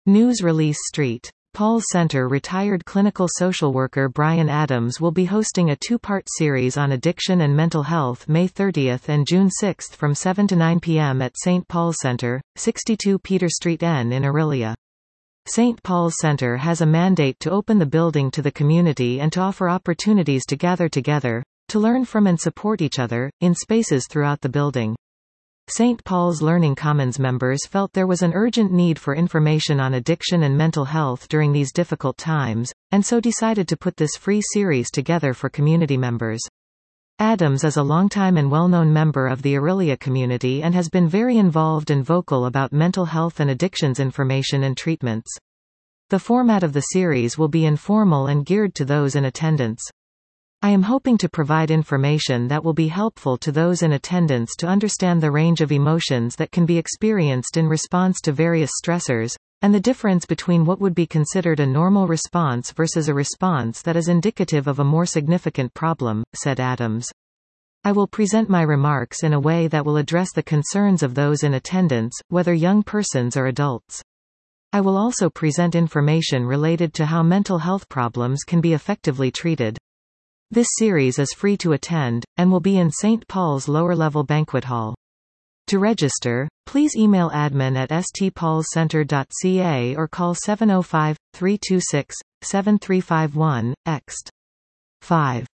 News release St. Paul's Center retired clinical social worker Brian Adams will be hosting a two-part series on addiction and mental health May 30 and June 6 from 7 to 9 p.m. at St. Paul's Center, 62 Peter Street N in Orillia. St. Paul's Center has a mandate to open the building to the community and to offer opportunities to gather together, to learn from and support each other, in spaces throughout the building. St. Paul's Learning Commons members felt there was an urgent need for information on addiction and mental health during these difficult times, and so decided to put this free series together for community members. Adams is a longtime and well-known member of the Orillia community and has been very involved and vocal about mental health and addictions information and treatments. The format of the series will be informal and geared to those in attendance. I am hoping to provide information that will be helpful to those in attendance to understand the range of emotions that can be experienced in response to various stressors, and the difference between what would be considered a normal response versus a response that is indicative of a more significant problem, said Adams. I will present my remarks in a way that will address the concerns of those in attendance, whether young persons or adults. I will also present information related to how mental health problems can be effectively treated. This series is free to attend, and will be in St. Paul's lower-level banquet hall. To register, please email admin@stpaulscenter.ca or call 705-326-7351, ext. 5.